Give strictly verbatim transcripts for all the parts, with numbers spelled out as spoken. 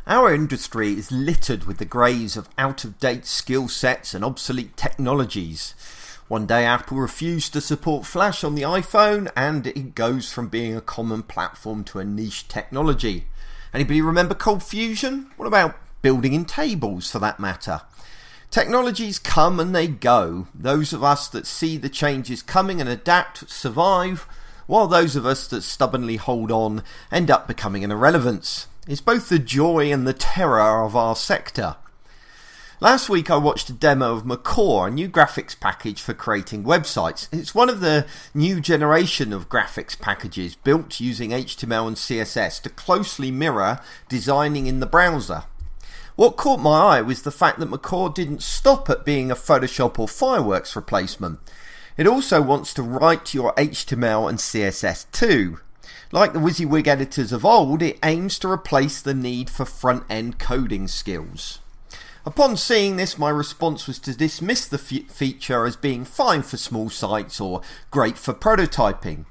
Our industry is littered with the graves of out-of-date skill sets and obsolete technologies. One day Apple refused to support Flash on the iPhone, and it goes from being a common platform to a niche technology. Anybody remember Cold Fusion? What about building in tables for that matter? Technologies come and they go. Those of us that see the changes coming and adapt survive, while those of us that stubbornly hold on end up becoming an irrelevance. It's both the joy and the terror of our sector. Last week I watched a demo of Macore, a new graphics package for creating websites. It's one of the new generation of graphics packages built using H T M L and C S S to closely mirror designing in the browser. What caught my eye was the fact that Macore didn't stop at being a Photoshop or Fireworks replacement. It also wants to write your H T M L and C S S too. Like the WYSIWYG editors of old, it aims to replace the need for front-end coding skills. Upon seeing this, my response was to dismiss the f- feature as being fine for small sites or great for prototyping.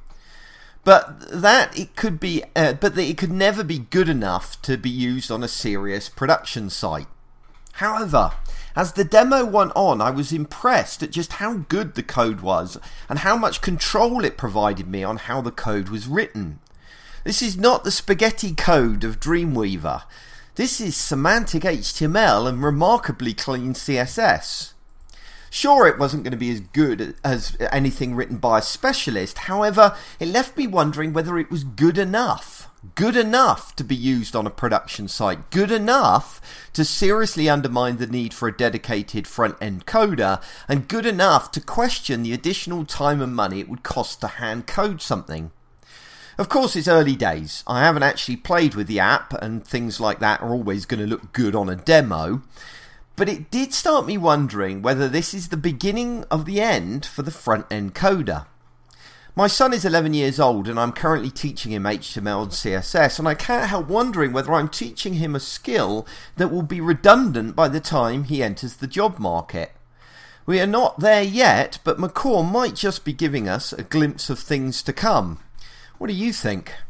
But that it could be, uh, but that it could never be good enough to be used on a serious production site. However, as the demo went on, I was impressed at just how good the code was and how much control it provided me on how the code was written. This is not the spaghetti code of Dreamweaver. This is semantic H T M L and remarkably clean C S S. Sure, it wasn't going to be as good as anything written by a specialist. However, it left me wondering whether it was good enough. Good enough to be used on a production site. Good enough to seriously undermine the need for a dedicated front-end coder. And good enough to question the additional time and money it would cost to hand code something. Of course, it's early days. I haven't actually played with the app, and things like that are always going to look good on a demo. But it did start me wondering whether this is the beginning of the end for the front-end coder. My son is eleven years old and I'm currently teaching him H T M L and C S S, and I can't help wondering whether I'm teaching him a skill that will be redundant by the time he enters the job market. We are not there yet, but Macore might just be giving us a glimpse of things to come. What do you think?